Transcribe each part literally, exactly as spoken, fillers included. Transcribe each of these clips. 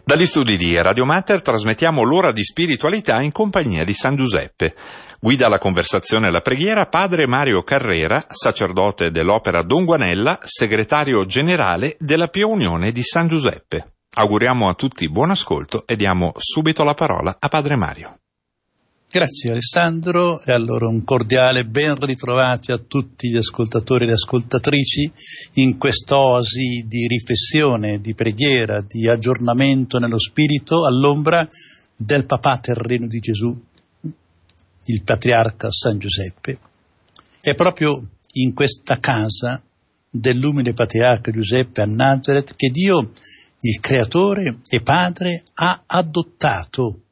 Dagli studi di Radio Mater trasmettiamo l'ora di spiritualità in compagnia di San Giuseppe. Guida la conversazione e la preghiera padre Mario Carrera, sacerdote dell'Opera Don Guanella, segretario generale della Pia Unione di San Giuseppe. Auguriamo a tutti buon ascolto e diamo subito la parola a padre Mario. Grazie Alessandro, e allora un cordiale ben ritrovati a tutti gli ascoltatori e le ascoltatrici in quest'oasi di riflessione, di preghiera, di aggiornamento nello spirito all'ombra del papà terreno di Gesù, il patriarca San Giuseppe. È proprio in questa casa dell'umile patriarca Giuseppe a Nazareth che Dio, il creatore e padre, ha adottato.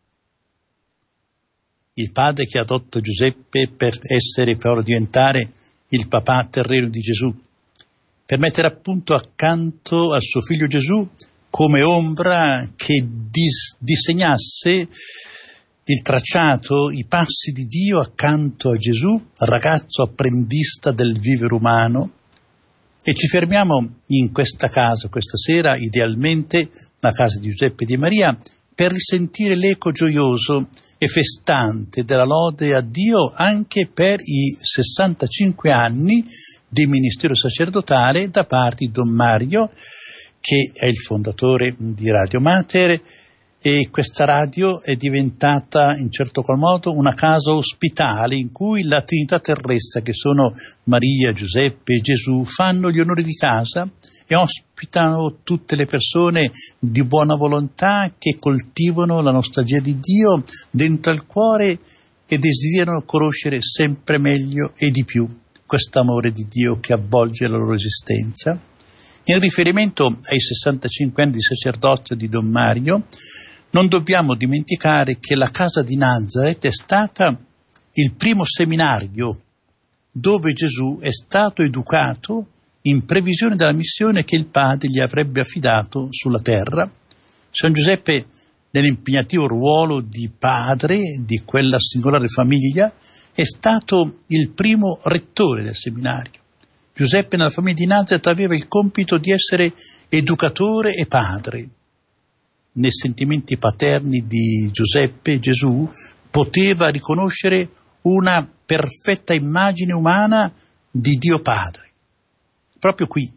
Il padre che adotta Giuseppe per essere, per diventare il papà terreno di Gesù, per mettere appunto accanto al suo figlio Gesù come ombra che dis- disegnasse il tracciato, i passi di Dio accanto a Gesù, ragazzo apprendista del vivere umano. E ci fermiamo in questa casa, questa sera, idealmente, la casa di Giuseppe e di Maria, per risentire l'eco gioioso e festante della lode a Dio anche per i sessantacinque anni di ministero sacerdotale da parte di Don Mario, che è il fondatore di Radio Mater, e questa radio è diventata in certo qual modo una casa ospitale in cui la Trinità terrestre, che sono Maria, Giuseppe e Gesù, fanno gli onori di casa e ospitano tutte le persone di buona volontà che coltivano la nostalgia di Dio dentro al cuore e desiderano conoscere sempre meglio e di più quest'amore di Dio che avvolge la loro esistenza. In riferimento ai sessantacinque anni di sacerdozio di Don Mario, non dobbiamo dimenticare che la casa di Nazareth è stata il primo seminario dove Gesù è stato educato in previsione della missione che il Padre gli avrebbe affidato sulla terra. San Giuseppe, nell'impegnativo ruolo di padre di quella singolare famiglia, è stato il primo rettore del seminario. Giuseppe nella famiglia di Nazareth aveva il compito di essere educatore e padre. Nei sentimenti paterni di Giuseppe, Gesù poteva riconoscere una perfetta immagine umana di Dio Padre. Proprio qui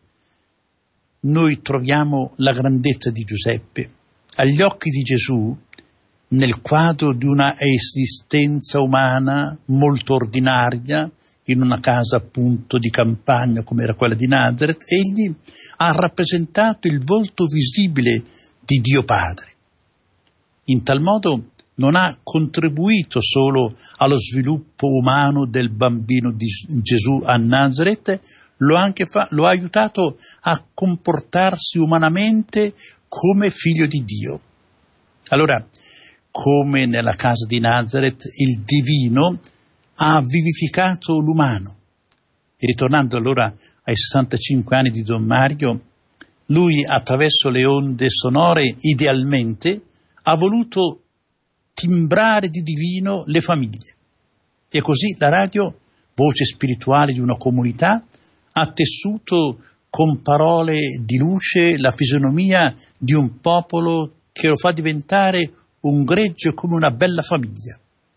noi troviamo la grandezza di Giuseppe. Agli occhi di Gesù, nel quadro di una esistenza umana molto ordinaria, in una casa appunto di campagna come era quella di Nazareth, egli ha rappresentato il volto visibile di Dio Padre. In tal modo non ha contribuito solo allo sviluppo umano del bambino di Gesù a Nazareth, lo ha anche fa- lo ha aiutato a comportarsi umanamente come figlio di Dio. Allora, come nella casa di Nazareth, il divino ha vivificato l'umano. E ritornando allora ai sessantacinque anni di Don Mario, lui attraverso le onde sonore idealmente ha voluto timbrare di divino le famiglie. E così la radio, voce spirituale di una comunità, ha tessuto con parole di luce la fisionomia di un popolo che lo fa diventare un gregge come una bella famiglia.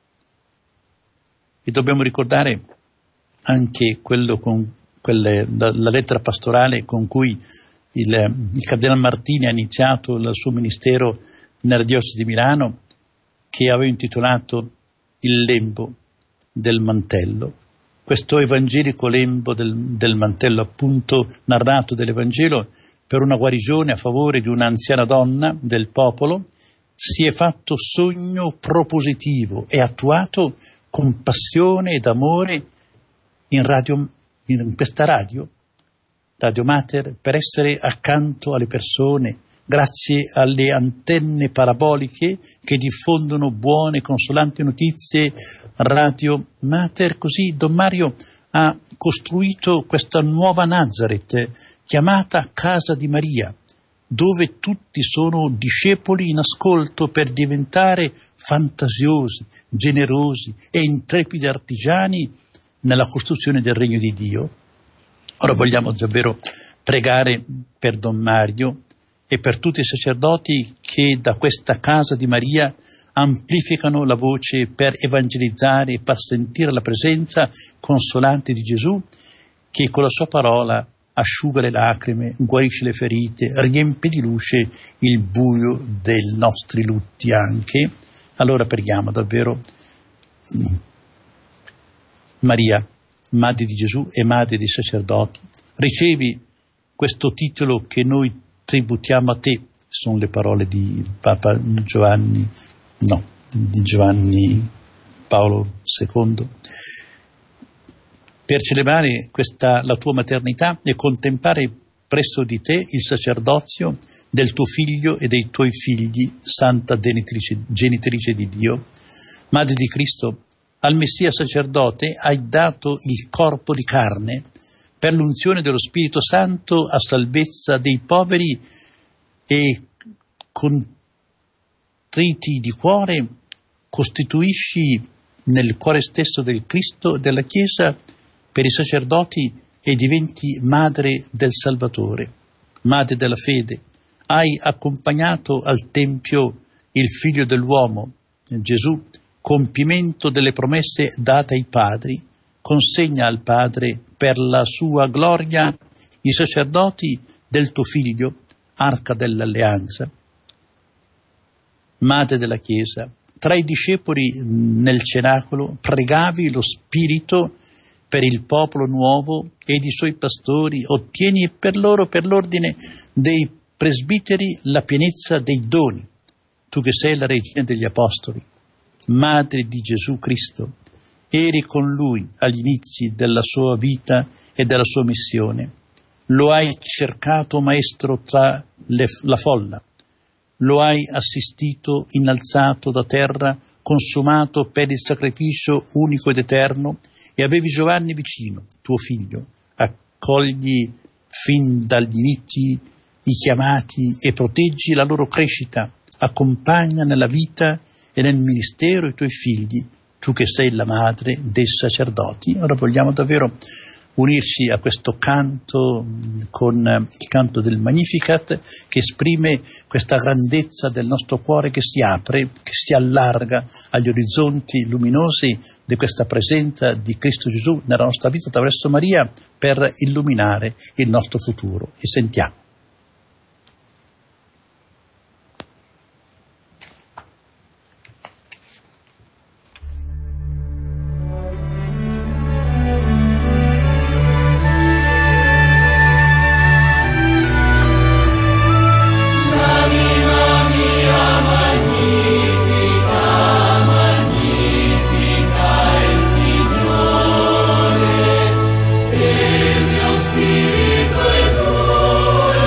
E dobbiamo ricordare anche quello con quelle, la, la lettera pastorale con cui il, il Cardinale Martini ha iniziato il suo ministero nella diocesi di Milano, che aveva intitolato Il lembo del mantello. Questo evangelico lembo del, del mantello, appunto narrato dell'Evangelo per una guarigione a favore di un'anziana donna del popolo, si è fatto sogno propositivo e attuato con passione ed amore in, radio, in questa radio, Radio Mater, per essere accanto alle persone, grazie alle antenne paraboliche che diffondono buone, consolanti notizie. Radio Mater, così Don Mario ha costruito questa nuova Nazareth, chiamata Casa di Maria, dove tutti sono discepoli in ascolto per diventare fantasiosi, generosi e intrepidi artigiani nella costruzione del regno di Dio. Ora vogliamo davvero pregare per Don Mario e per tutti i sacerdoti che da questa casa di Maria amplificano la voce per evangelizzare e far sentire la presenza consolante di Gesù, che con la sua parola asciuga le lacrime, guarisce le ferite, riempie di luce il buio dei nostri lutti anche. Allora preghiamo davvero Maria, Madre di Gesù e Madre dei sacerdoti, ricevi questo titolo che noi tributiamo a te. Sono le parole di Papa Giovanni, no, di Giovanni Paolo secondo, per celebrare questa, la tua maternità e contemplare presso di te il sacerdozio del tuo figlio e dei tuoi figli, Santa Genitrice, Genitrice di Dio. Madre di Cristo, al Messia sacerdote hai dato il corpo di carne per l'unzione dello Spirito Santo a salvezza dei poveri e contriti di cuore, costituisci nel cuore stesso del Cristo e della Chiesa per i sacerdoti e diventi madre del Salvatore, madre della fede. Hai accompagnato al Tempio il Figlio dell'uomo, Gesù, compimento delle promesse date ai padri, consegna al Padre per la sua gloria i sacerdoti del tuo Figlio, arca dell'alleanza. Madre della Chiesa, tra i discepoli nel cenacolo pregavi lo Spirito per il popolo nuovo ed i suoi pastori, ottieni per loro, per l'ordine dei presbiteri, la pienezza dei doni, tu che sei la regina degli apostoli, Madre di Gesù Cristo, eri con lui agli inizi della sua vita e della sua missione. Lo hai cercato, Maestro, tra le, la folla, lo hai assistito innalzato da terra, consumato per il sacrificio unico ed eterno, e avevi Giovanni vicino, tuo figlio. Accogli fin dagli inizi i chiamati e proteggi la loro crescita, accompagna nella vita e nel ministero i tuoi figli, tu che sei la madre dei sacerdoti. Ora vogliamo davvero unirci a questo canto con il canto del Magnificat, che esprime questa grandezza del nostro cuore che si apre, che si allarga agli orizzonti luminosi di questa presenza di Cristo Gesù nella nostra vita attraverso Maria per illuminare il nostro futuro. E sentiamo. Spirito esulta.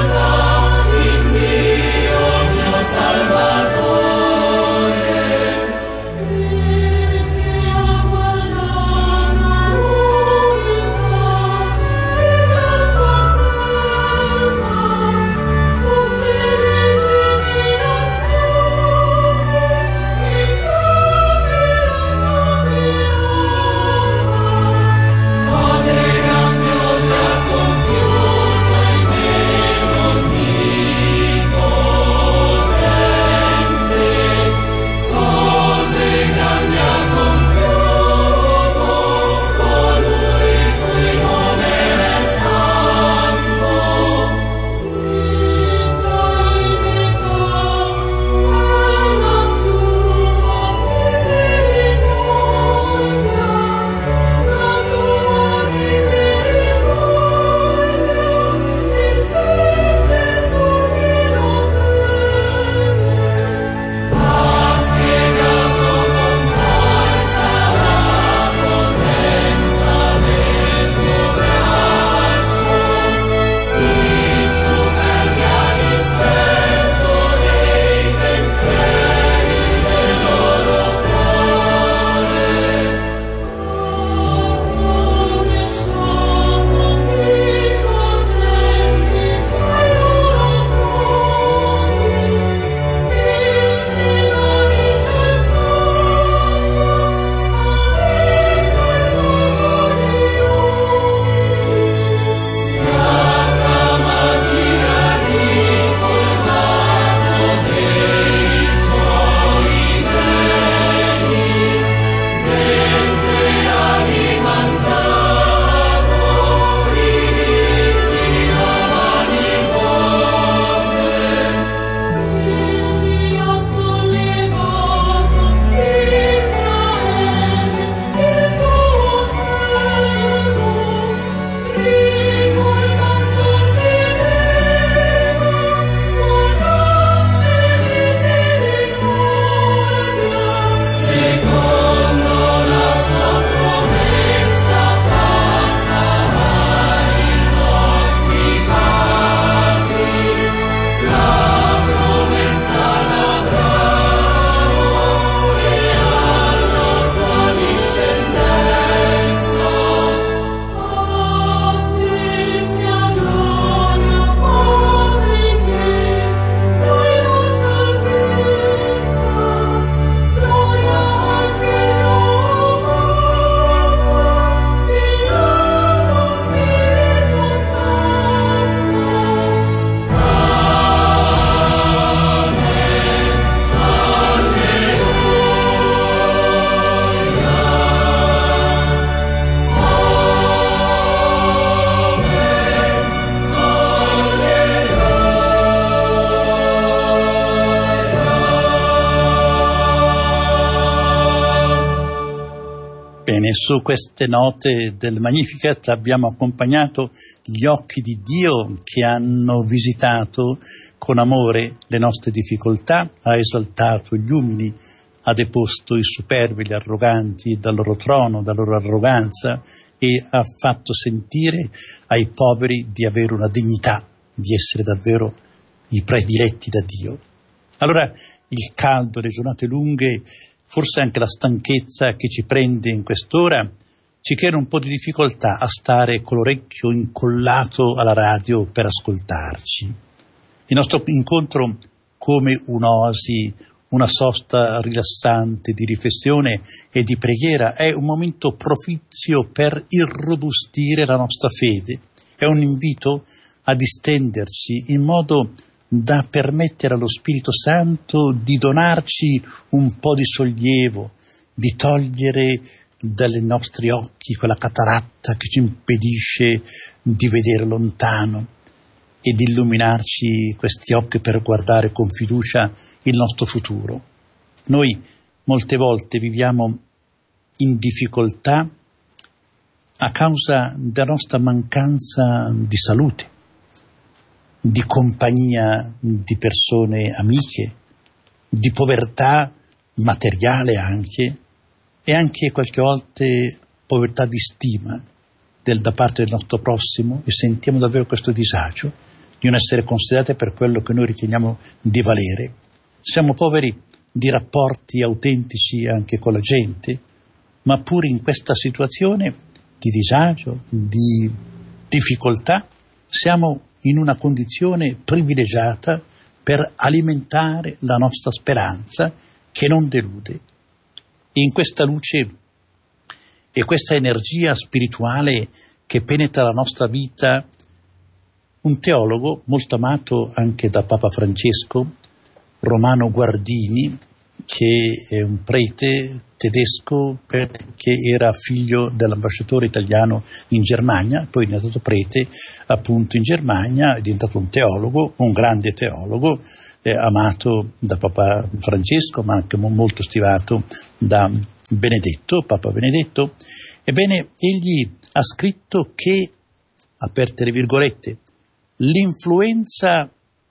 su queste note del Magnificat abbiamo accompagnato gli occhi di Dio che hanno visitato con amore le nostre difficoltà, ha esaltato gli umili, ha deposto i superbi, gli arroganti dal loro trono, dalla loro arroganza, e ha fatto sentire ai poveri di avere una dignità, di essere davvero i prediletti da Dio. Allora il caldo, le giornate lunghe, forse anche la stanchezza che ci prende in quest'ora, ci crea un po' di difficoltà a stare con l'orecchio incollato alla radio per ascoltarci. Il nostro incontro come un'oasi, una sosta rilassante di riflessione e di preghiera è un momento propizio per irrobustire la nostra fede, è un invito a distenderci in modo da permettere allo Spirito Santo di donarci un po' di sollievo, di togliere dai nostri occhi quella cataratta che ci impedisce di vedere lontano e di illuminarci questi occhi per guardare con fiducia il nostro futuro. Noi molte volte viviamo in difficoltà a causa della nostra mancanza di salute, di compagnia di persone amiche, di povertà materiale anche, e anche qualche volta povertà di stima del, da parte del nostro prossimo, e sentiamo davvero questo disagio di non essere considerate per quello che noi riteniamo di valere. Siamo poveri di rapporti autentici anche con la gente, ma pure in questa situazione di disagio, di difficoltà, siamo in una condizione privilegiata per alimentare la nostra speranza che non delude. E in questa luce e questa energia spirituale che penetra la nostra vita, un teologo molto amato anche da Papa Francesco, Romano Guardini, che è un prete tedesco perché era figlio dell'ambasciatore italiano in Germania, poi è diventato prete appunto in Germania, è diventato un teologo, un grande teologo, eh, amato da Papa Francesco, ma anche molto stimato da Benedetto, Papa Benedetto. Ebbene, egli ha scritto che, aperte le virgolette, l'influenza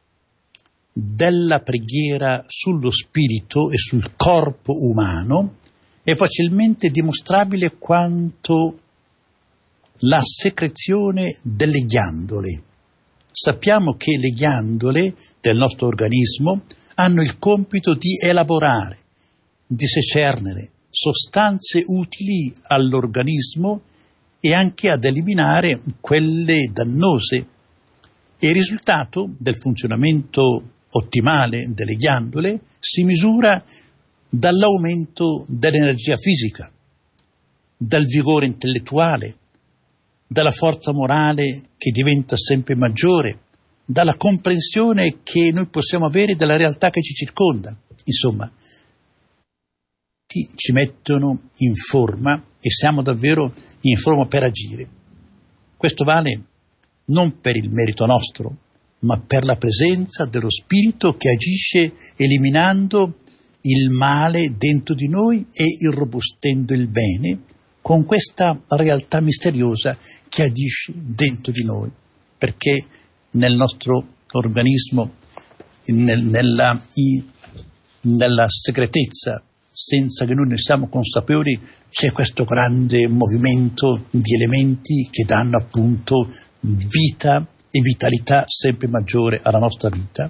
della preghiera sullo spirito e sul corpo umano è facilmente dimostrabile quanto la secrezione delle ghiandole. Sappiamo che le ghiandole del nostro organismo hanno il compito di elaborare, di secernere sostanze utili all'organismo e anche ad eliminare quelle dannose. E il risultato del funzionamento ottimale delle ghiandole si misura dall'aumento dell'energia fisica, dal vigore intellettuale, dalla forza morale che diventa sempre maggiore, dalla comprensione che noi possiamo avere della realtà che ci circonda. Insomma, ci mettono in forma e siamo davvero in forma per agire. Questo vale non per il merito nostro, ma per la presenza dello Spirito che agisce eliminando il male dentro di noi e irrobustendo il bene con questa realtà misteriosa che agisce dentro di noi, perché nel nostro organismo, nel, nella, i, nella segretezza, senza che noi ne siamo consapevoli, c'è questo grande movimento di elementi che danno appunto vita e vitalità sempre maggiore alla nostra vita.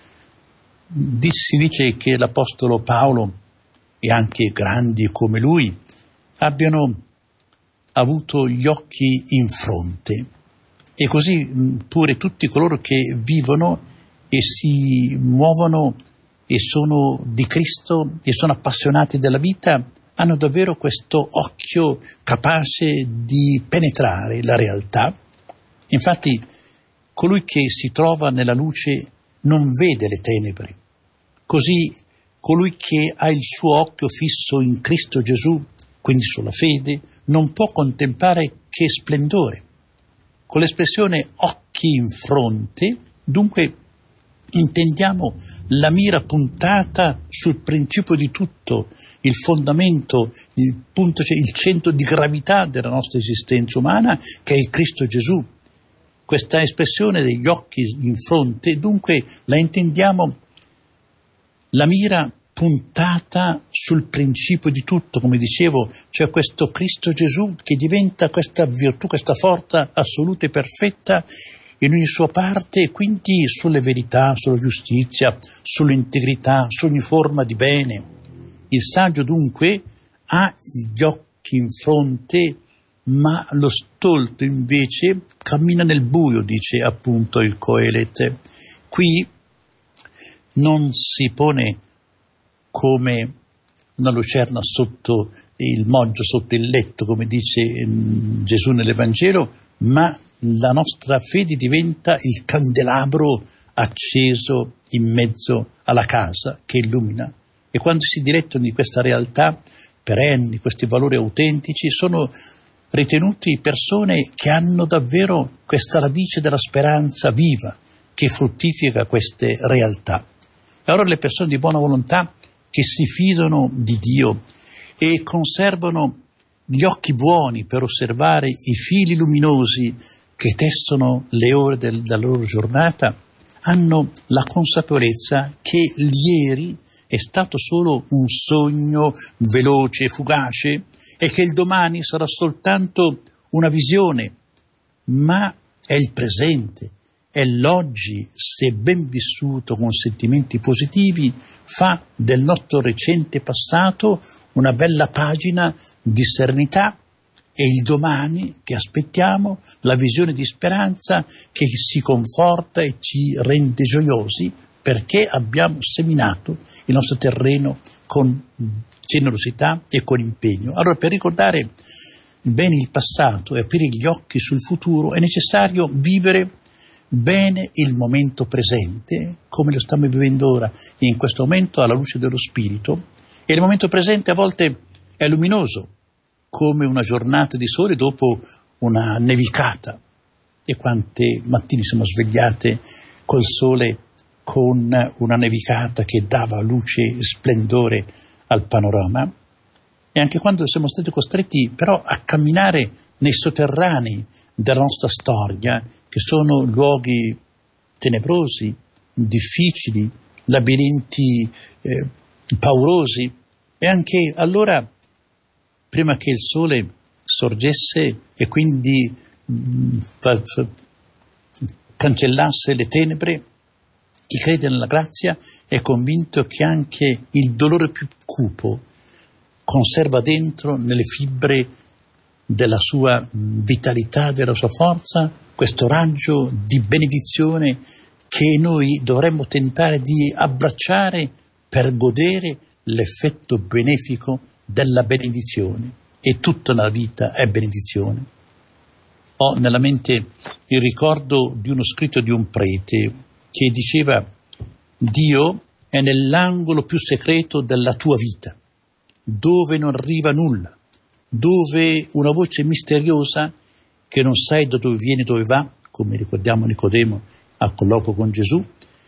Si dice che l'Apostolo Paolo e anche grandi come lui abbiano avuto gli occhi in fronte, e così pure tutti coloro che vivono e si muovono e sono di Cristo e sono appassionati della vita hanno davvero questo occhio capace di penetrare la realtà. Infatti colui che si trova nella luce non vede le tenebre, così colui che ha il suo occhio fisso in Cristo Gesù, quindi sulla fede, non può contemplare che splendore. Con l'espressione occhi in fronte, dunque, intendiamo la mira puntata sul principio di tutto, il fondamento, il punto, cioè il centro di gravità della nostra esistenza umana, che è il Cristo Gesù. Questa espressione degli occhi in fronte, dunque, la intendiamo la mira puntata sul principio di tutto, come dicevo, cioè questo Cristo Gesù che diventa questa virtù, questa forza assoluta e perfetta in ogni sua parte, e quindi sulle verità, sulla giustizia, sull'integrità, su ogni forma di bene. Il saggio dunque ha gli occhi in fronte, ma lo stolto invece cammina nel buio, dice appunto il Coelet. Qui non si pone come una lucerna sotto il moggio, sotto il letto, come dice mm, Gesù nell'Evangelo, ma la nostra fede diventa il candelabro acceso in mezzo alla casa che illumina. E quando si diletto di questa realtà perenni, questi valori autentici, sono ritenuti persone che hanno davvero questa radice della speranza viva che fruttifica queste realtà. E allora le persone di buona volontà che si fidano di Dio e conservano gli occhi buoni per osservare i fili luminosi che tessono le ore del, della loro giornata, hanno la consapevolezza che l'ieri è stato solo un sogno veloce e fugace e che il domani sarà soltanto una visione, ma è il presente, è l'oggi, se ben vissuto con sentimenti positivi, fa del nostro recente passato una bella pagina di serenità, e il domani che aspettiamo, la visione di speranza che ci conforta e ci rende gioiosi, perché abbiamo seminato il nostro terreno con generosità e con impegno. Allora, per ricordare bene il passato e aprire gli occhi sul futuro è necessario vivere bene il momento presente, come lo stiamo vivendo ora, in questo momento alla luce dello Spirito. E il momento presente a volte è luminoso, come una giornata di sole dopo una nevicata. E quante mattine siamo svegliate col sole, con una nevicata che dava luce e splendore al panorama. E anche quando siamo stati costretti però a camminare nei sotterranei della nostra storia, che sono luoghi tenebrosi, difficili, labirinti eh, paurosi, e anche allora, prima che il sole sorgesse e quindi mh, fa, fa, cancellasse le tenebre, chi crede nella grazia è convinto che anche il dolore più cupo conserva dentro, nelle fibre della sua vitalità, della sua forza, questo raggio di benedizione che noi dovremmo tentare di abbracciare per godere l'effetto benefico della benedizione. E tutta la vita è benedizione. Ho nella mente il ricordo di uno scritto di un prete che diceva: Dio è nell'angolo più segreto della tua vita, dove non arriva nulla, dove una voce misteriosa che non sai da dove viene, dove va, come ricordiamo Nicodemo al colloquio con Gesù,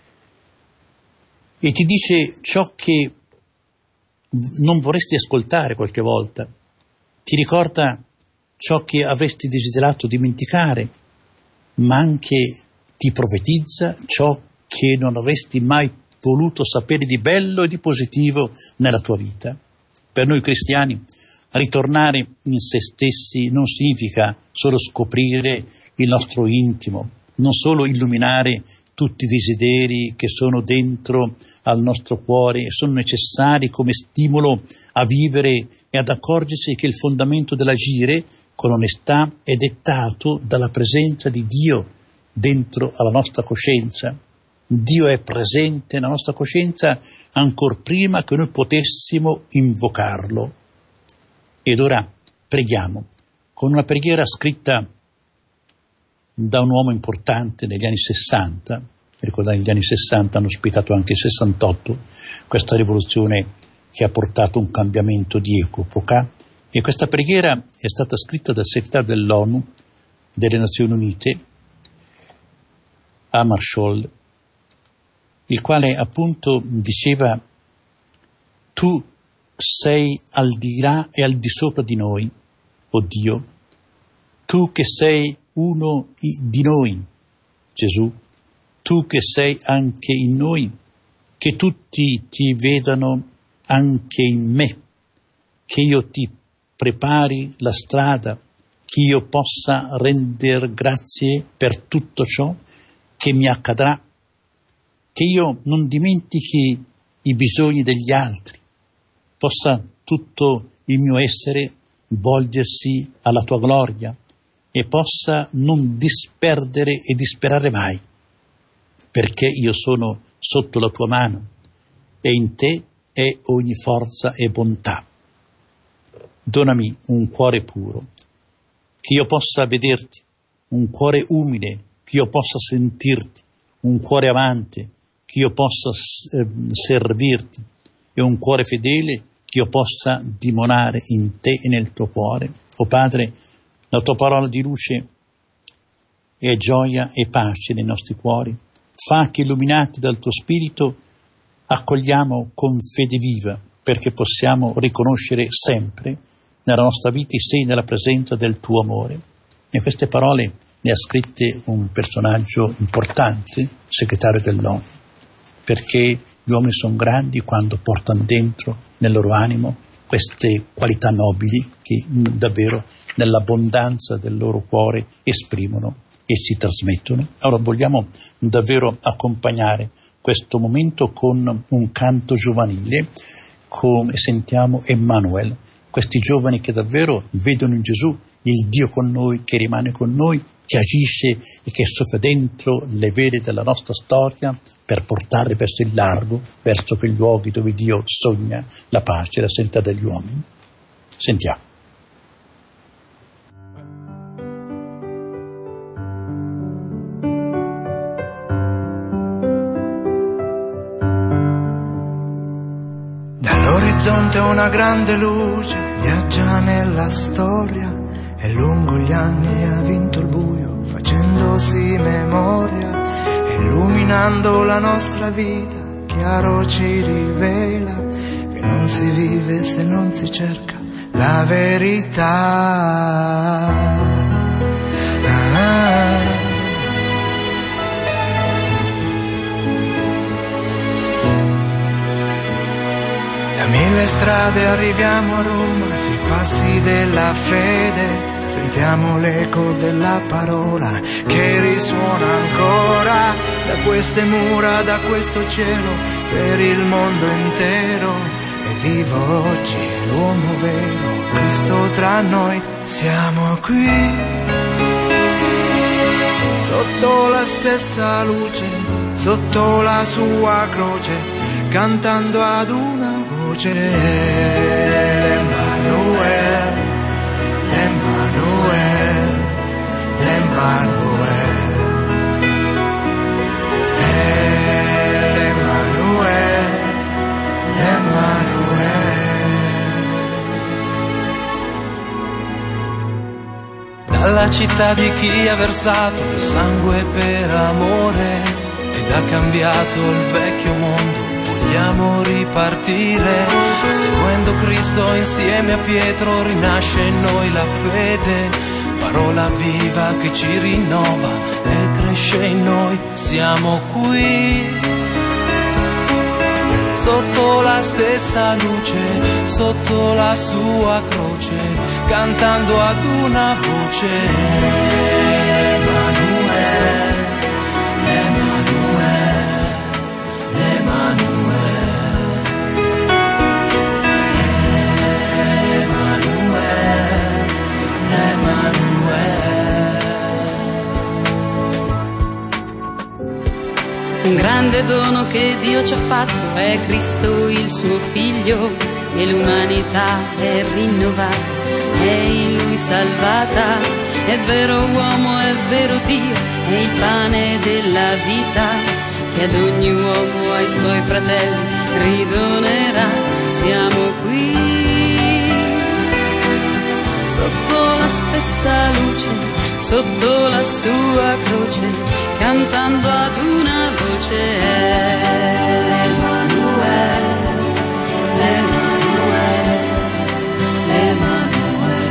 e ti dice ciò che non vorresti ascoltare qualche volta, ti ricorda ciò che avresti desiderato dimenticare, ma anche ti profetizza ciò che non avresti mai voluto sapere di bello e di positivo nella tua vita. Per noi cristiani ritornare in se stessi non significa solo scoprire il nostro intimo, non solo illuminare tutti i desideri che sono dentro al nostro cuore e sono necessari come stimolo a vivere e ad accorgersi che il fondamento dell'agire con onestà è dettato dalla presenza di Dio dentro alla nostra coscienza. Dio è presente nella nostra coscienza ancor prima che noi potessimo invocarlo. Ed ora preghiamo con una preghiera scritta da un uomo importante negli anni sessanta. Ricordate, gli anni sessanta hanno ospitato anche il sessantotto, questa rivoluzione che ha portato un cambiamento di epoca, e questa preghiera è stata scritta dal segretario dell'ONU, delle Nazioni Unite, Amar Scholl, il quale appunto diceva: tu sei al di là e al di sopra di noi, o Dio, tu che sei uno di noi, Gesù, tu che sei anche in noi, che tutti ti vedano anche in me, che io ti prepari la strada, che io possa rendere grazie per tutto ciò che mi accadrà, che io non dimentichi i bisogni degli altri, possa tutto il mio essere volgersi alla tua gloria e possa non disperdere e disperare mai, perché io sono sotto la tua mano e in te è ogni forza e bontà. Donami un cuore puro, che io possa vederti, un cuore umile, che io possa sentirti, un cuore amante, che io possa eh, servirti, e un cuore fedele, che io possa dimorare in te e nel tuo cuore. O Padre, la tua parola di luce è gioia e pace nei nostri cuori. Fa che, illuminati dal tuo Spirito, accogliamo con fede viva, perché possiamo riconoscere sempre nella nostra vita i segni della presenza del tuo amore. E queste parole le ha scritte un personaggio importante, segretario dell'ONU, perché gli uomini sono grandi quando portano dentro nel loro animo queste qualità nobili che davvero nell'abbondanza del loro cuore esprimono e si trasmettono. Allora vogliamo davvero accompagnare questo momento con un canto giovanile, come sentiamo Emmanuel, questi giovani che davvero vedono in Gesù il Dio con noi, che rimane con noi, che agisce e che soffia dentro le vele della nostra storia per portarle verso il largo, verso quei luoghi dove Dio sogna la pace e la serenità degli uomini. Sentiamo. Dall'orizzonte una grande luce viaggia nella storia e lungo gli anni ha vinto il buio facendosi memoria, illuminando la nostra vita, chiaro ci rivela che non si vive se non si cerca la verità. Ah. Da mille strade arriviamo a Roma, sui passi della fede, sentiamo l'eco della parola che risuona ancora da queste mura, da questo cielo, per il mondo intero. E vivo oggi l'uomo vero, Cristo tra noi. Siamo qui, sotto la stessa luce, sotto la sua croce, cantando ad una voce. L'Emmanuel, l'Emmanuel, l'Emmanuel, l'Emmanuel, l'Emmanuel. Dalla città di chi ha versato il sangue per amore ed ha cambiato il vecchio mondo, vogliamo ripartire, seguendo Cristo insieme a Pietro, rinasce in noi la fede, parola viva che ci rinnova e cresce in noi. Siamo qui, sotto la stessa luce, sotto la sua croce, cantando ad una voce. Emanuele, Emanuele, Emanuele. Un grande dono che Dio ci ha fatto è Cristo il suo figlio, e l'umanità è rinnovata, è in lui salvata. È vero uomo, è vero Dio, è il pane della vita, che ad ogni uomo, ai suoi fratelli, ridonerà. Siamo qui, sotto la stessa luce, sotto la sua croce, cantando ad una voce Emanuele, Emanuele, Emanuele,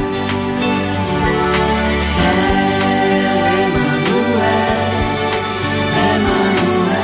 Emanuele,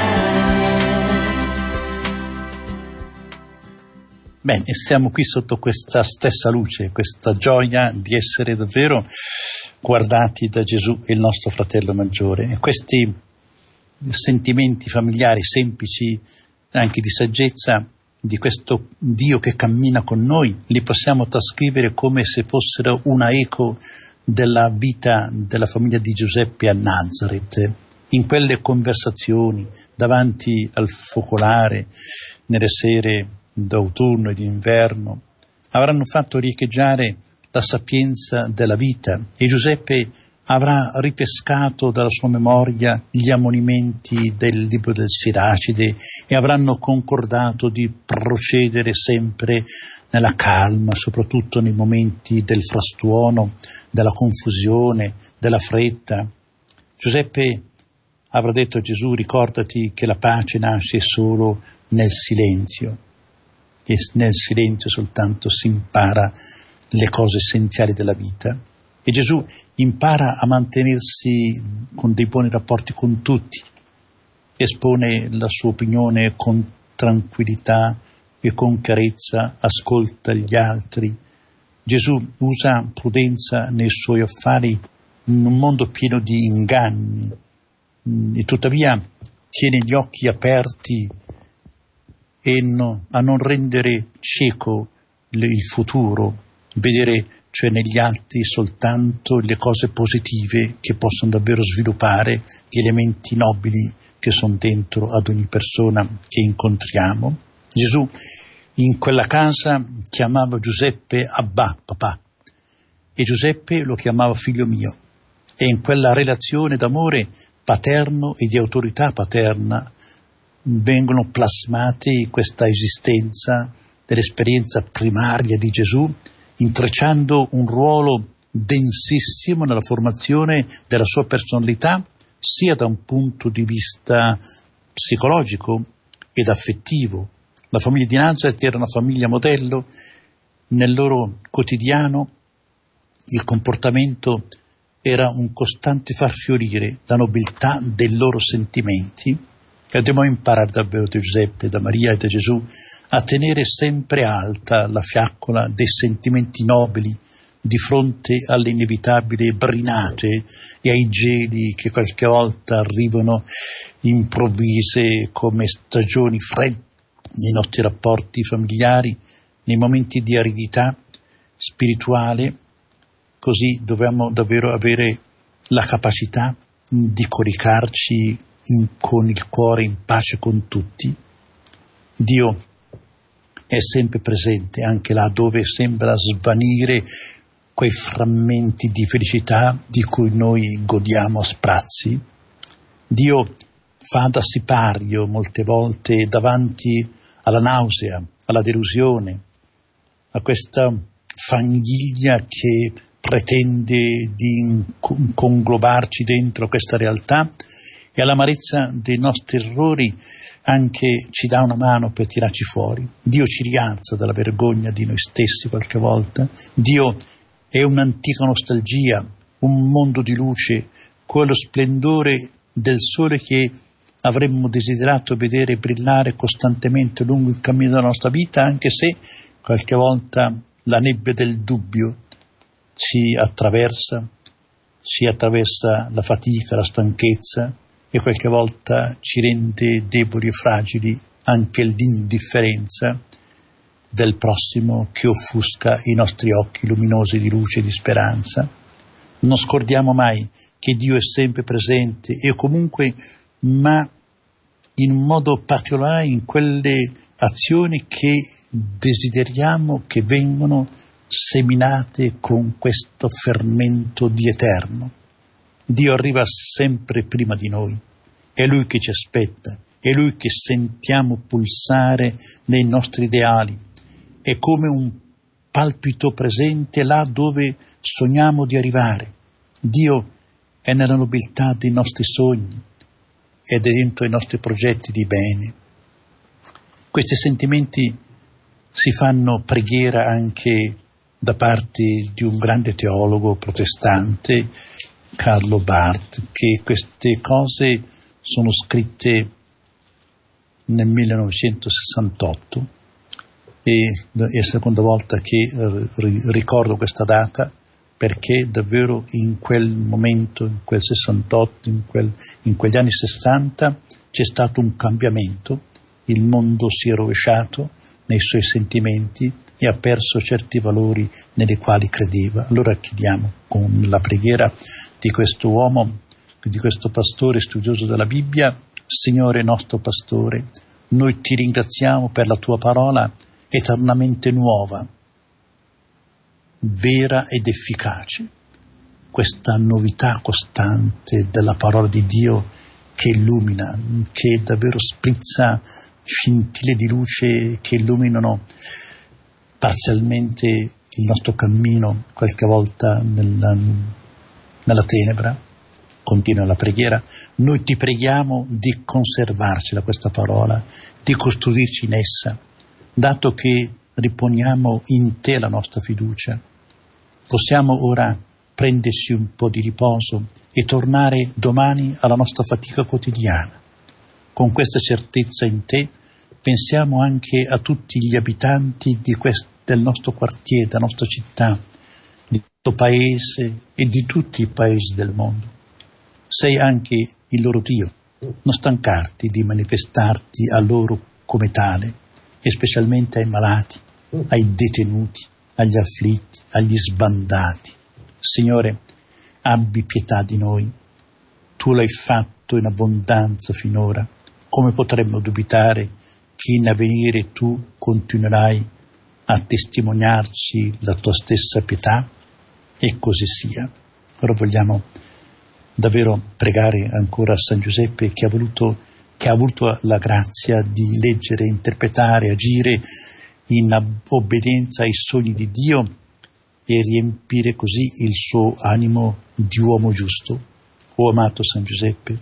Emanuele. Bene, siamo qui sotto questa stessa luce, questa gioia di essere davvero guardati da Gesù, il nostro fratello maggiore. E questi sentimenti familiari semplici, anche di saggezza, di questo Dio che cammina con noi, li possiamo trascrivere come se fossero una eco della vita della famiglia di Giuseppe a Nazareth, in quelle conversazioni davanti al focolare, nelle sere d'autunno e d'inverno, avranno fatto riecheggiare la sapienza della vita, e Giuseppe avrà ripescato dalla sua memoria gli ammonimenti del libro del Siracide e avranno concordato di procedere sempre nella calma, soprattutto nei momenti del frastuono, della confusione, della fretta. Giuseppe avrà detto a Gesù: ricordati che la pace nasce solo nel silenzio, e nel silenzio soltanto si impara le cose essenziali della vita. E Gesù impara a mantenersi con dei buoni rapporti con tutti, espone la sua opinione con tranquillità e con chiarezza, ascolta gli altri. Gesù usa prudenza nei suoi affari in un mondo pieno di inganni, e tuttavia tiene gli occhi aperti e no, a non rendere cieco il futuro, vedere cioè negli altri soltanto le cose positive che possono davvero sviluppare gli elementi nobili che sono dentro ad ogni persona che incontriamo. Gesù in quella casa chiamava Giuseppe Abba, papà, e Giuseppe lo chiamava figlio mio, e in quella relazione d'amore paterno e di autorità paterna vengono plasmati questa esistenza dell'esperienza primaria di Gesù, intrecciando un ruolo densissimo nella formazione della sua personalità, sia da un punto di vista psicologico ed affettivo. La famiglia di Nazareth era una famiglia modello. Nel loro quotidiano il comportamento era un costante far fiorire la nobiltà dei loro sentimenti, e dobbiamo imparare davvero da Giuseppe, da Maria e da Gesù a tenere sempre alta la fiaccola dei sentimenti nobili di fronte alle inevitabili brinate e ai geli che qualche volta arrivano improvvise come stagioni fredde nei nostri rapporti familiari, nei momenti di aridità spirituale. Così dobbiamo davvero avere la capacità di coricarci in, con il cuore in pace con tutti. Dio è sempre presente anche là dove sembra svanire quei frammenti di felicità di cui noi godiamo a sprazzi. Dio fa da sipario molte volte davanti alla nausea, alla delusione, a questa fanghiglia che pretende di conglobarci dentro questa realtà, e all'amarezza dei nostri errori anche ci dà una mano per tirarci fuori. Dio ci rialza dalla vergogna di noi stessi qualche volta. Dio è un'antica nostalgia, un mondo di luce, quello splendore del sole che avremmo desiderato vedere brillare costantemente lungo il cammino della nostra vita, anche se qualche volta la nebbia del dubbio ci attraversa, ci attraversa la fatica, la stanchezza, e qualche volta ci rende deboli e fragili anche l'indifferenza del prossimo che offusca i nostri occhi luminosi di luce e di speranza. Non scordiamo mai che Dio è sempre presente, e comunque, ma in un modo particolare in quelle azioni che desideriamo che vengano seminate con questo fermento di eterno. Dio arriva sempre prima di noi, è Lui che ci aspetta, è Lui che sentiamo pulsare nei nostri ideali, è come un palpito presente là dove sogniamo di arrivare. Dio è nella nobiltà dei nostri sogni ed è dentro i nostri progetti di bene. Questi sentimenti si fanno preghiera anche da parte di un grande teologo protestante, Karl Barth, che queste cose sono scritte nel millenovecentosessantotto e è la seconda volta che ricordo questa data, perché davvero in quel momento, in quel sessantotto, in, quel, in quegli anni sessanta c'è stato un cambiamento, il mondo si è rovesciato nei suoi sentimenti e ha perso certi valori nei quali credeva. Allora chiediamo con la preghiera di questo uomo, di questo pastore studioso della Bibbia: Signore nostro pastore, noi ti ringraziamo per la tua parola eternamente nuova, vera ed efficace, questa novità costante della parola di Dio che illumina, che davvero sprizza scintille di luce che illuminano parzialmente il nostro cammino, qualche volta nella, nella tenebra. Continua la preghiera: noi ti preghiamo di conservarcela questa parola, di costruirci in essa, dato che riponiamo in te la nostra fiducia. Possiamo ora prenderci un po' di riposo e tornare domani alla nostra fatica quotidiana. Con questa certezza in te pensiamo anche a tutti gli abitanti di questo, del nostro quartiere, della nostra città, di questo paese e di tutti i paesi del mondo. Sei anche il loro Dio, non stancarti di manifestarti a loro come tale, e specialmente ai malati, ai detenuti, agli afflitti, agli sbandati. Signore, abbi pietà di noi. Tu l'hai fatto in abbondanza finora. Come potremmo dubitare che in avvenire tu continuerai a testimoniarci la tua stessa pietà? E così sia. Ora vogliamo davvero pregare ancora a San Giuseppe, che ha voluto, che ha avuto la grazia di leggere, interpretare, agire in obbedienza ai sogni di Dio e riempire così il suo animo di uomo giusto. O amato San Giuseppe,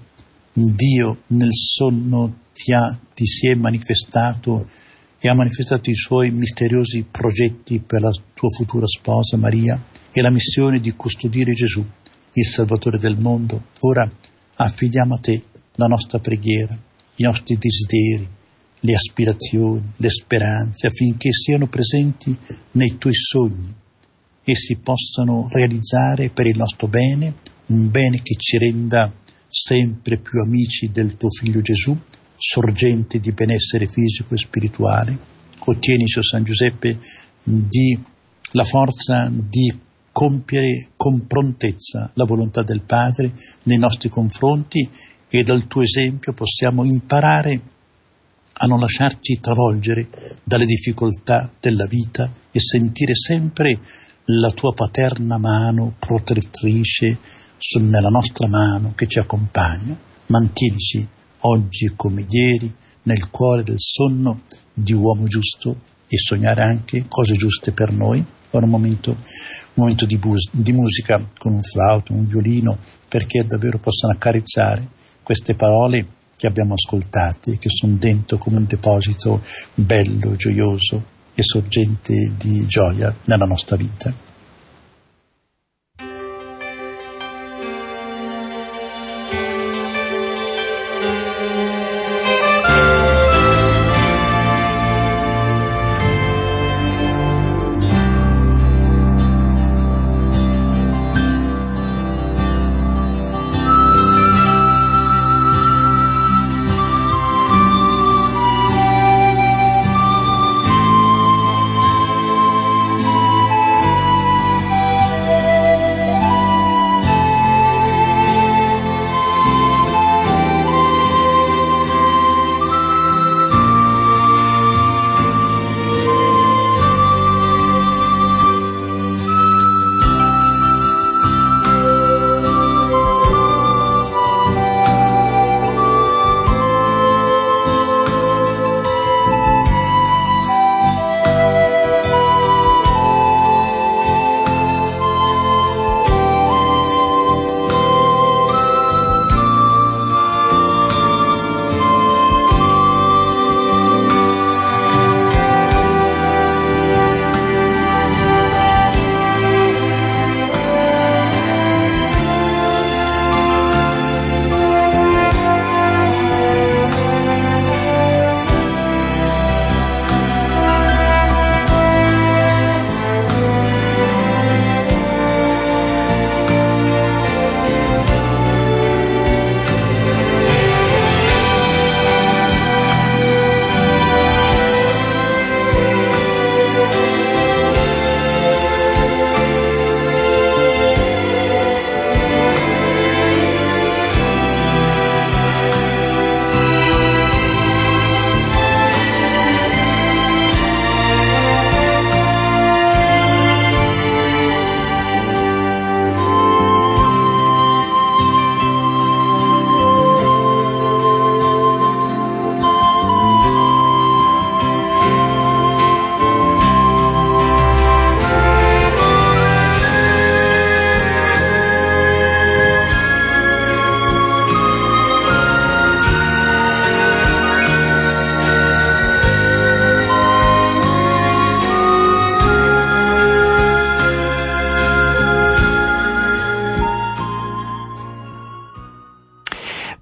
Dio nel sonno ti, ha, ti si è manifestato e ha manifestato i suoi misteriosi progetti per la tua futura sposa Maria e la missione di custodire Gesù, il Salvatore del mondo. Ora affidiamo a te la nostra preghiera, i nostri desideri, le aspirazioni, le speranze, affinché siano presenti nei tuoi sogni e si possano realizzare per il nostro bene, un bene che ci renda sempre più amici del tuo Figlio Gesù, sorgente di benessere fisico e spirituale. Ottienici, o San Giuseppe, di la forza di compiere con prontezza la volontà del Padre nei nostri confronti, e dal tuo esempio possiamo imparare a non lasciarci travolgere dalle difficoltà della vita e sentire sempre la tua paterna mano protettrice nella nostra mano che ci accompagna. Mantienici oggi come ieri nel cuore del sonno di uomo giusto e sognare anche cose giuste per noi. Ora un momento, un momento di, bus- di musica con un flauto, un violino, perché davvero possano accarezzare queste parole che abbiamo ascoltate, che sono dentro come un deposito bello, gioioso e sorgente di gioia nella nostra vita.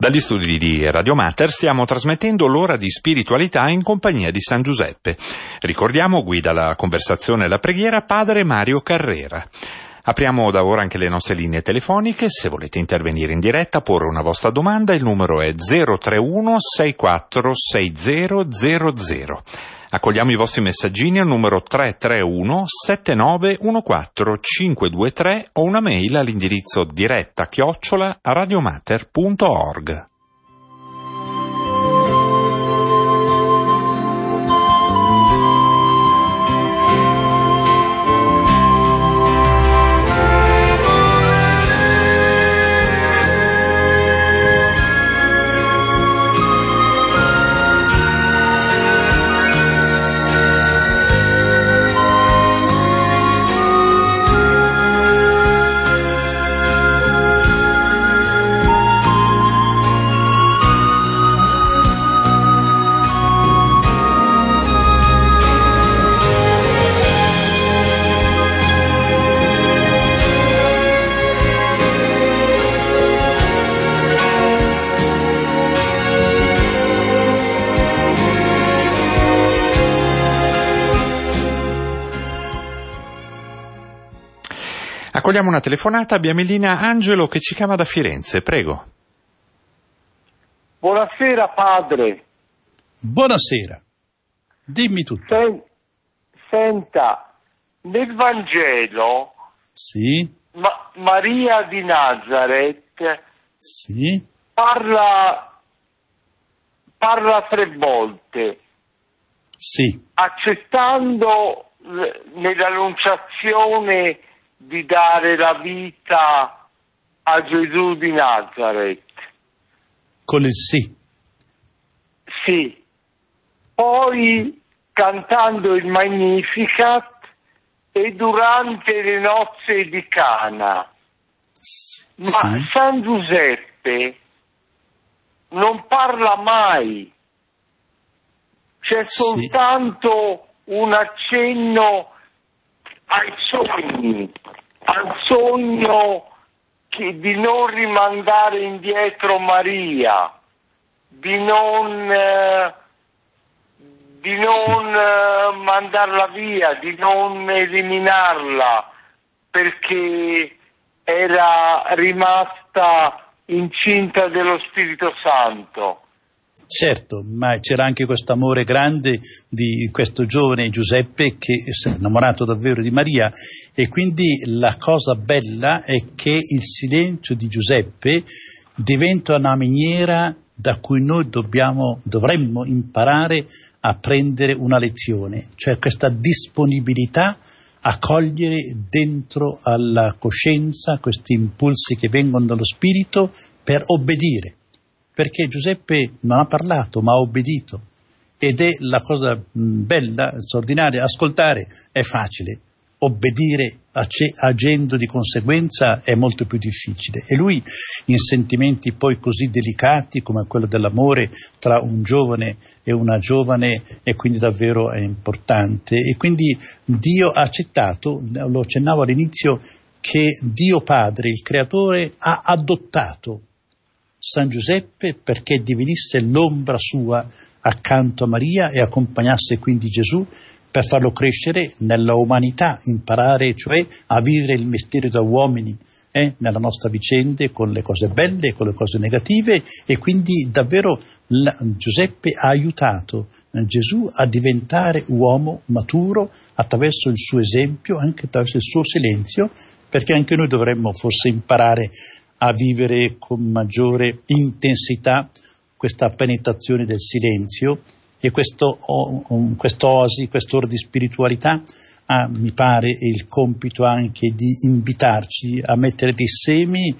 Dagli studi di Radio Mater stiamo trasmettendo l'ora di spiritualità in compagnia di San Giuseppe. Ricordiamo, guida la conversazione e la preghiera padre Mario Carrera. Apriamo da ora anche le nostre linee telefoniche. Se volete intervenire in diretta, porre una vostra domanda, il numero è zero tre uno sei quattro sei zero zero zero. Accogliamo i vostri messaggini al numero tre tre uno sette nove uno quattro cinque due tre o una mail all'indirizzo diretta chiocciola radiomater punto org. Accogliamo una telefonata, abbiamo in linea Angelo che ci chiama da Firenze, prego. Buonasera padre. Buonasera, dimmi tutto. Sen- senta, nel Vangelo Sì, Ma- Maria di Nazareth sì, parla, parla tre volte, sì, accettando l- nell'annunciazione di dare la vita a Gesù di Nazareth. con il sì. Sì. Poi cantando il Magnificat e durante le nozze di Cana. Ma Sì. San Giuseppe non parla mai. C'è Sì. soltanto un accenno ai sogni, al sogno che di non rimandare indietro Maria, di non, eh, di non eh, mandarla via, di non eliminarla, perché era rimasta incinta dello Spirito Santo. Certo, ma c'era anche questo amore grande di questo giovane Giuseppe che si è innamorato davvero di Maria, e quindi la cosa bella è che il silenzio di Giuseppe diventa una miniera da cui noi dobbiamo, dovremmo imparare a prendere una lezione, cioè questa disponibilità a cogliere dentro alla coscienza questi impulsi che vengono dallo Spirito per obbedire. Perché Giuseppe non ha parlato, ma ha obbedito. Ed è la cosa bella, straordinaria. Ascoltare è facile, obbedire ace- agendo di conseguenza è molto più difficile. E lui, in sentimenti poi così delicati come quello dell'amore tra un giovane e una giovane, è quindi davvero è importante. E quindi Dio ha accettato, lo accennavo all'inizio, che Dio Padre, il Creatore, ha adottato San Giuseppe perché divenisse l'ombra sua accanto a Maria e accompagnasse quindi Gesù per farlo crescere nella umanità, imparare cioè a vivere il mistero da uomini eh, nella nostra vicenda, con le cose belle e con le cose negative, e quindi davvero la, Giuseppe ha aiutato eh, Gesù a diventare uomo maturo attraverso il suo esempio, anche attraverso il suo silenzio, perché anche noi dovremmo forse imparare a vivere con maggiore intensità questa penetrazione del silenzio e questo, oh, questo oasi, quest'ora di spiritualità ha, mi pare, il compito anche di invitarci a mettere dei semi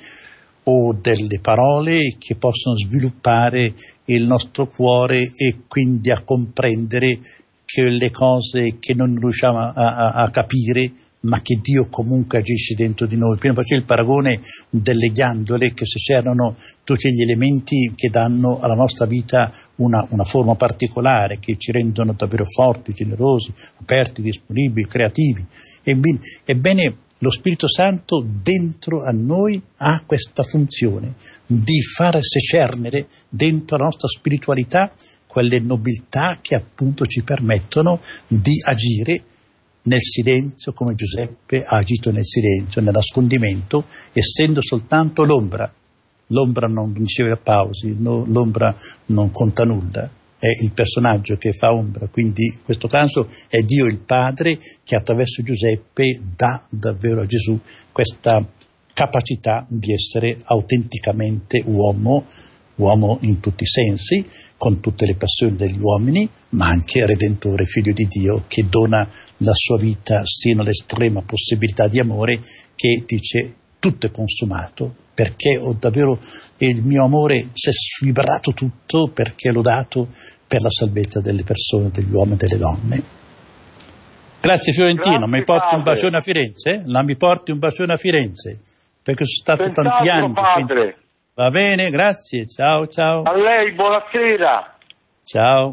o delle parole che possono sviluppare il nostro cuore e quindi a comprendere che le cose che non riusciamo a, a, a capire, ma che Dio comunque agisce dentro di noi. Prima facevo il paragone delle ghiandole, che se c'erano tutti gli elementi che danno alla nostra vita una, una forma particolare, che ci rendono davvero forti, generosi, aperti, disponibili, creativi. Ebbene, ebbene lo Spirito Santo dentro a noi ha questa funzione di far secernere dentro la nostra spiritualità quelle nobiltà che appunto ci permettono di agire nel silenzio come Giuseppe ha agito nel silenzio, nel nascondimento, essendo soltanto l'ombra. L'ombra non diceva Pausi, no, l'ombra non conta nulla, è il personaggio che fa ombra, quindi in questo caso è Dio il Padre che attraverso Giuseppe dà davvero a Gesù questa capacità di essere autenticamente uomo, uomo in tutti i sensi, con tutte le passioni degli uomini, ma anche Redentore, Figlio di Dio, che dona la sua vita sino all'estrema possibilità di amore, che dice tutto è consumato, perché ho davvero il mio amore si è sfibrato tutto, perché l'ho dato per la salvezza delle persone, degli uomini e delle donne. Grazie Fiorentino, Grazie, mi porti padre. un bacione a Firenze? La mi porti un bacione a Firenze? Perché sono stato Senz'altro, tanti anni. padre. Quindi... Va bene, grazie, ciao ciao. A lei, buonasera. Ciao.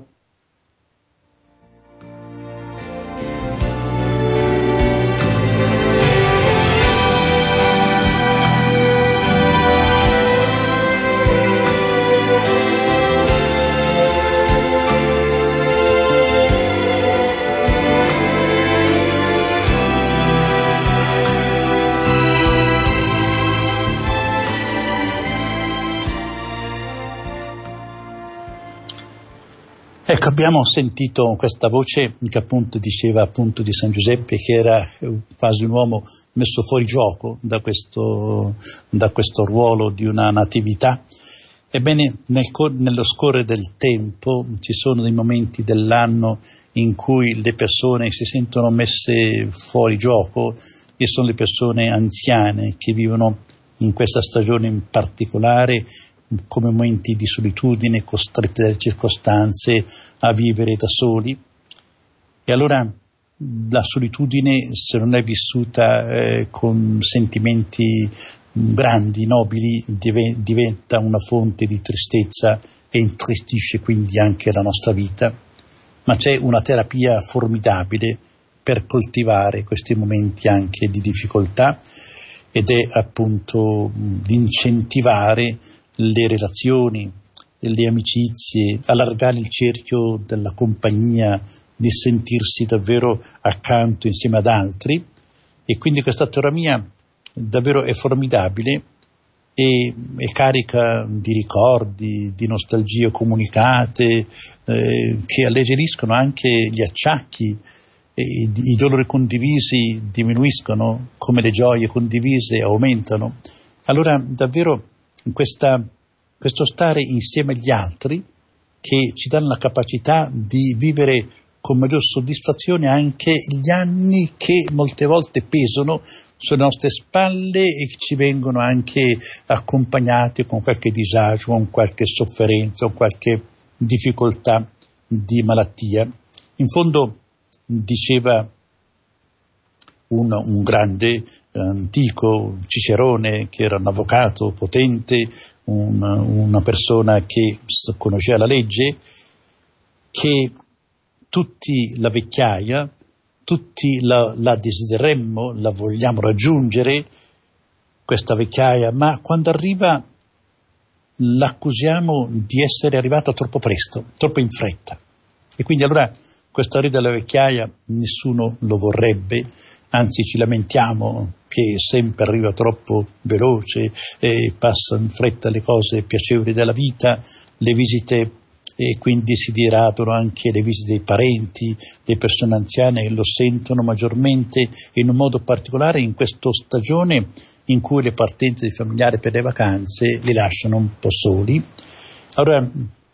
Ecco, abbiamo sentito questa voce che appunto diceva appunto di San Giuseppe, che era quasi un uomo messo fuori gioco da questo, da questo ruolo di una natività. Ebbene, nel, nello scorrere del tempo ci sono dei momenti dell'anno in cui le persone si sentono messe fuori gioco, e sono le persone anziane che vivono in questa stagione in particolare come momenti di solitudine, costrette dalle circostanze a vivere da soli. E allora la solitudine, se non è vissuta eh, con sentimenti grandi, nobili, div- diventa una fonte di tristezza e intristisce quindi anche la nostra vita. Ma c'è una terapia formidabile per coltivare questi momenti anche di difficoltà, ed è appunto di incentivare le relazioni, le amicizie, allargare il cerchio della compagnia, di sentirsi davvero accanto insieme ad altri. E quindi questa terapia davvero è formidabile e è carica di ricordi, di nostalgie comunicate, eh, che alleggeriscono anche gli acciacchi, e i, i dolori condivisi diminuiscono come le gioie condivise aumentano. Allora davvero Questa, questo stare insieme agli altri, che ci danno la capacità di vivere con maggior soddisfazione anche gli anni che molte volte pesano sulle nostre spalle e che ci vengono anche accompagnati con qualche disagio, con qualche sofferenza, con qualche difficoltà di malattia. In fondo, diceva Un, un grande eh, antico Cicerone, che era un avvocato potente, un, una persona che conosceva la legge, che tutti la vecchiaia, tutti la, la desideremmo, la vogliamo raggiungere, questa vecchiaia, ma quando arriva l'accusiamo di essere arrivata troppo presto, troppo in fretta. E quindi allora questo arrivo della vecchiaia nessuno lo vorrebbe, anzi ci lamentiamo che sempre arriva troppo veloce, e passa in fretta le cose piacevoli della vita, le visite, e quindi si diradano anche le visite dei parenti, le persone anziane lo sentono maggiormente, in un modo particolare in questa stagione in cui le partenze dei familiari per le vacanze li lasciano un po' soli. Allora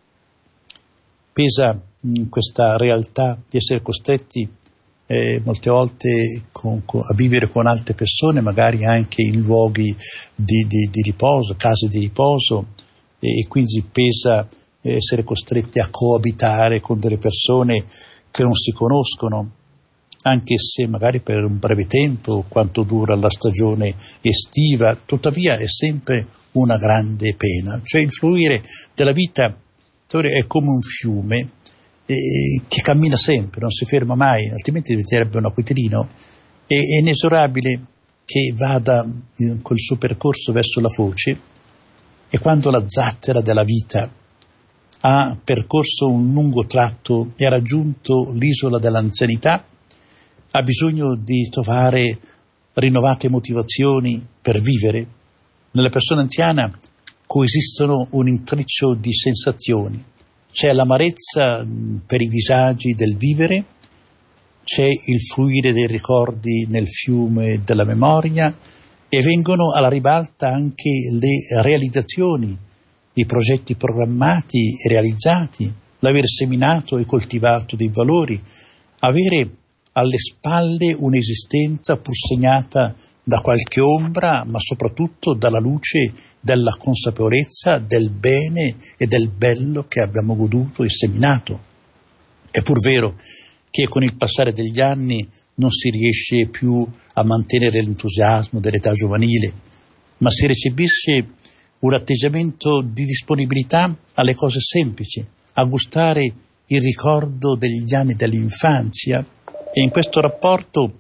pesa in questa realtà di essere costretti Eh, molte volte con, con, a vivere con altre persone, magari anche in luoghi di, di, di riposo, case di riposo, e, e quindi pesa eh, essere costretti a coabitare con delle persone che non si conoscono, anche se magari per un breve tempo, quanto dura la stagione estiva. Tuttavia è sempre una grande pena, cioè il fluire della vita è come un fiume Eh, che cammina sempre, non si ferma mai, altrimenti diventerebbe un acquitino. È, è inesorabile che vada eh, col suo percorso verso la foce, e quando la zattera della vita ha percorso un lungo tratto e ha raggiunto l'isola dell'anzianità, ha bisogno di trovare rinnovate motivazioni per vivere. Nella persona anziana coesistono un intreccio di sensazioni. C'è l'amarezza per i disagi del vivere, c'è il fluire dei ricordi nel fiume della memoria, e vengono alla ribalta anche le realizzazioni, i progetti programmati e realizzati, l'aver seminato e coltivato dei valori, avere alle spalle un'esistenza pur segnata da qualche ombra, ma soprattutto dalla luce della consapevolezza del bene e del bello che abbiamo goduto e seminato. È pur vero che con il passare degli anni non si riesce più a mantenere l'entusiasmo dell'età giovanile, ma si recepisce un atteggiamento di disponibilità alle cose semplici, a gustare il ricordo degli anni dell'infanzia, e in questo rapporto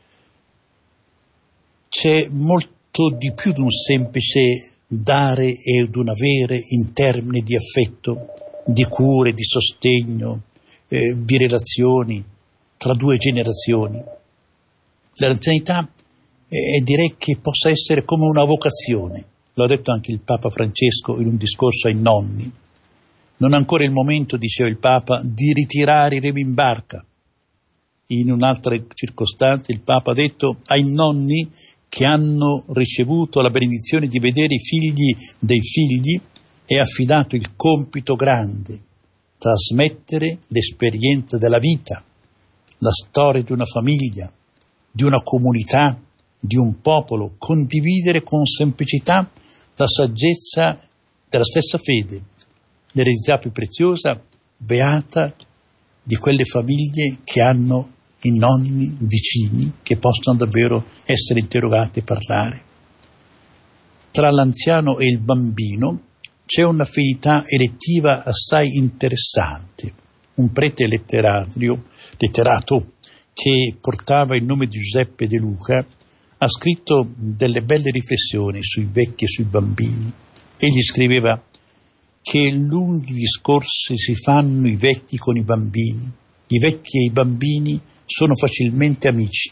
c'è molto di più di un semplice dare ed un avere in termini di affetto, di cure, di sostegno, eh, di relazioni tra due generazioni. L'anzianità eh, direi che possa essere come una vocazione. L'ha detto anche il Papa Francesco in un discorso ai nonni. Non è ancora il momento, diceva il Papa, di ritirare i remi in barca. In un'altra circostanza il Papa ha detto ai nonni che hanno ricevuto la benedizione di vedere i figli dei figli, è affidato il compito grande: trasmettere l'esperienza della vita, la storia di una famiglia, di una comunità, di un popolo, condividere con semplicità la saggezza della stessa fede, l'eredità più preziosa, beata, di quelle famiglie che hanno i nonni vicini, che possono davvero essere interrogati e parlare. Tra l'anziano e il bambino c'è un'affinità elettiva assai interessante. Un prete letterario, letterato che portava il nome di Giuseppe De Luca ha scritto delle belle riflessioni sui vecchi e sui bambini. Egli scriveva che lunghi discorsi si fanno i vecchi con i bambini, i vecchi e i bambini sono facilmente amici.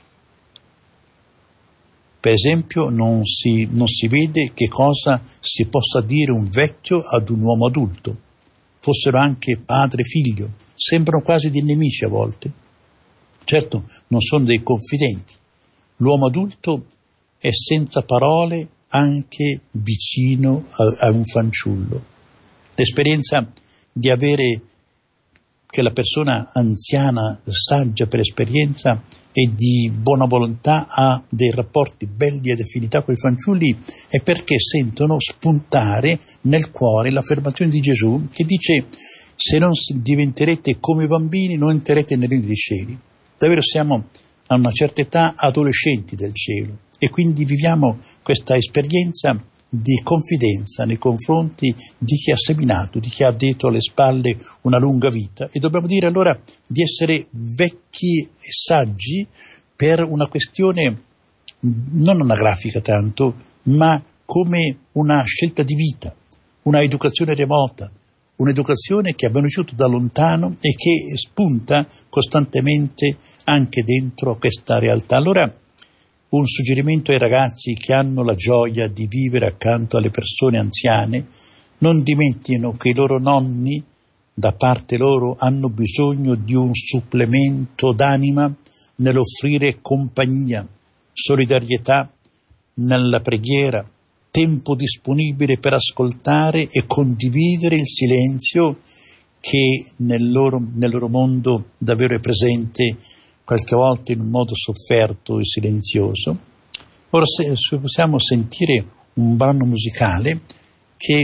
Per esempio non si, non si vede che cosa si possa dire un vecchio ad un uomo adulto. Fossero anche padre e figlio, sembrano quasi dei nemici a volte. Certo, non sono dei confidenti. L'uomo adulto è senza parole anche vicino a, a un fanciullo. L'esperienza di avere che la persona anziana, saggia per esperienza e di buona volontà, ha dei rapporti belli ed affinità con i fanciulli, è perché sentono spuntare nel cuore l'affermazione di Gesù che dice: se non diventerete come i bambini non entrerete nel regno dei cieli. Davvero siamo a una certa età adolescenti del cielo, e quindi viviamo questa esperienza di confidenza nei confronti di chi ha seminato, di chi ha dietro alle spalle una lunga vita, e dobbiamo dire allora di essere vecchi e saggi per una questione non anagrafica tanto, ma come una scelta di vita, una educazione remota, un'educazione che abbiamo ricevuto da lontano e che spunta costantemente anche dentro questa realtà. Allora un suggerimento ai ragazzi che hanno la gioia di vivere accanto alle persone anziane: non dimenticino che i loro nonni da parte loro hanno bisogno di un supplemento d'anima nell'offrire compagnia, solidarietà nella preghiera, tempo disponibile per ascoltare e condividere il silenzio che nel loro, nel loro mondo davvero è presente, qualche volta in un modo sofferto e silenzioso. Ora se, se possiamo sentire un brano musicale che,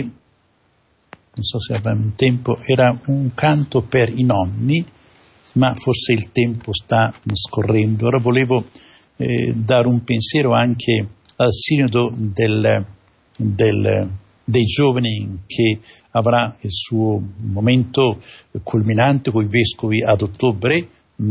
non so se abbiamo tempo, era un canto per i nonni, ma forse il tempo sta scorrendo. Ora volevo eh, dare un pensiero anche al sinodo del, del, dei giovani, che avrà il suo momento culminante con i vescovi ad ottobre, ma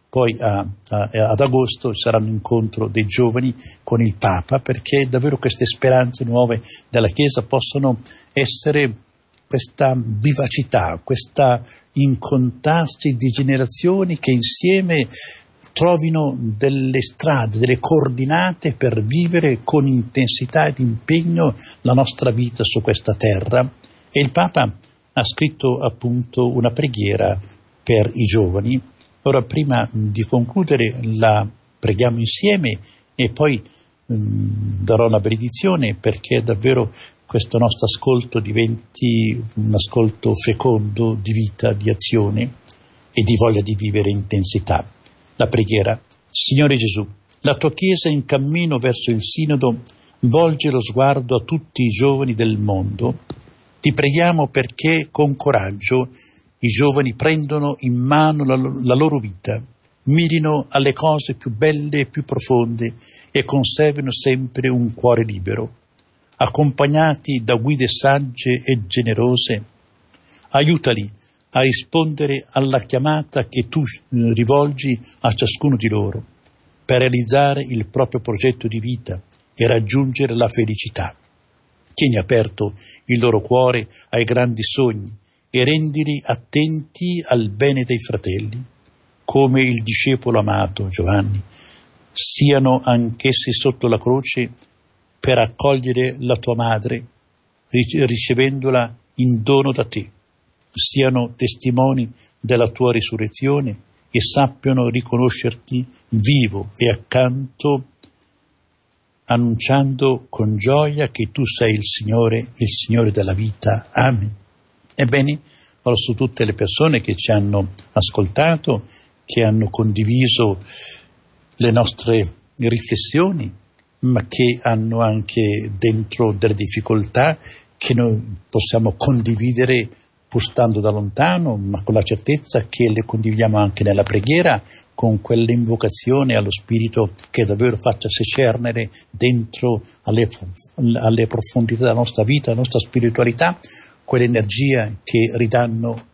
poi a, a, ad agosto sarà un incontro dei giovani con il Papa, perché davvero queste speranze nuove della Chiesa possono essere questa vivacità, questa incontrarsi di generazioni che insieme trovino delle strade, delle coordinate per vivere con intensità ed impegno la nostra vita su questa terra. E il Papa ha scritto appunto una preghiera per i giovani. Ora, prima di concludere, la preghiamo insieme e poi mh, darò la benedizione, perché davvero questo nostro ascolto diventi un ascolto fecondo di vita, di azione e di voglia di vivere intensità. La preghiera. Signore Gesù, la tua Chiesa in cammino verso il Sinodo volge lo sguardo a tutti i giovani del mondo. Ti preghiamo perché con coraggio i giovani prendono in mano la, la loro vita, mirino alle cose più belle e più profonde e conservino sempre un cuore libero. Accompagnati da guide sagge e generose, aiutali a rispondere alla chiamata che tu rivolgi a ciascuno di loro per realizzare il proprio progetto di vita e raggiungere la felicità. Tieni aperto il loro cuore ai grandi sogni e rendili attenti al bene dei fratelli, come il discepolo amato Giovanni. Siano anch'essi sotto la croce per accogliere la tua madre, ricevendola in dono da te. Siano testimoni della tua risurrezione e sappiano riconoscerti vivo e accanto, annunciando con gioia che tu sei il Signore, il Signore della vita. Amen. Ebbene, ora su tutte le persone che ci hanno ascoltato, che hanno condiviso le nostre riflessioni, ma che hanno anche dentro delle difficoltà che noi possiamo condividere pur stando da lontano, ma con la certezza che le condividiamo anche nella preghiera, con quell'invocazione allo Spirito che davvero faccia secernere dentro alle, alle profondità della nostra vita, la nostra spiritualità, quell'energia che ridanno